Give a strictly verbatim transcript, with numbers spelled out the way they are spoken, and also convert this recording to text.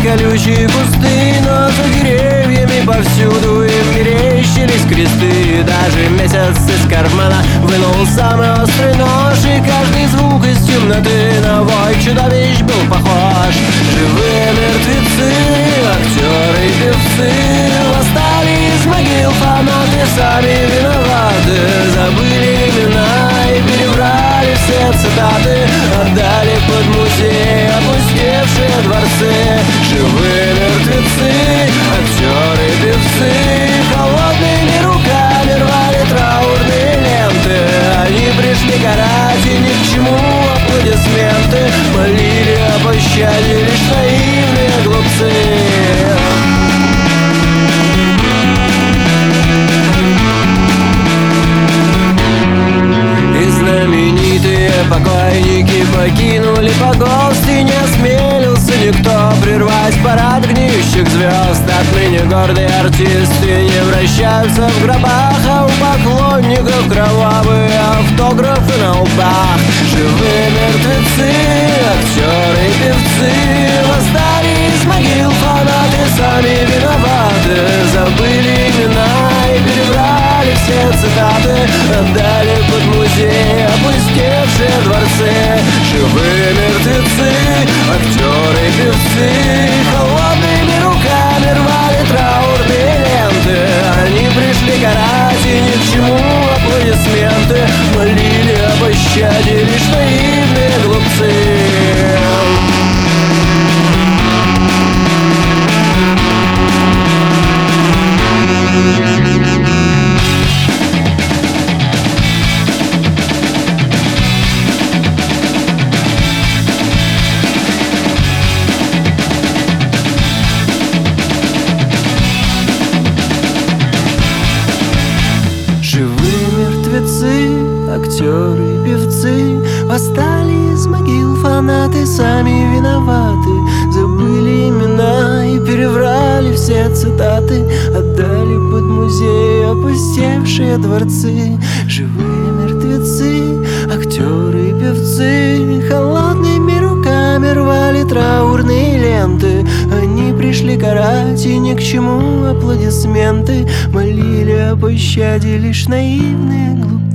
колючие кусты, но за деревьями повсюду им мерещились кресты. Даже месяц из кармана вынул самый острый нож, и каждый звук из темноты на вой чудовищ был похож. Живые мертвецы, актеры и певцы восстали из могил, фанаты сами виноваты. Забыли имена и перебрали все цитаты, отдали под музей опустевшие дворцы. Живые мертвецы, актеры и певцы холодными руками рвали траурные ленты. Они пришли карать, и ни к чему аплодисменты, молили о пощаде лишь наивные глупцы. Знаменитые покойники покинули погост, и не осмелился никто прервать парад гниющих звезд. Отныне гордые артисты не вращаются в гробах, а у поклонников кровавые автографы на лбах. Живые мертвецы, актеры и певцы восстали из могил, фанаты сами виноваты. Забыли имена и перебрали все цитаты, отдали под музей опустевшие дворцы. Живые мертвецы, актеры и певцы холодными руками рвали траурные ленты. Они пришли карать, и ни к чему аплодисменты, молили о пощаде лишь наивные глупцы. Актеры и певцы восстали из могил, фанаты сами виноваты. Забыли имена и переврали все цитаты, отдали под музей опустевшие дворцы. Живые мертвецы, актеры и певцы холодными руками рвали траурные ленты. Они пришли карать, и ни к чему аплодисменты, молили о пощаде лишь наивные глупцы.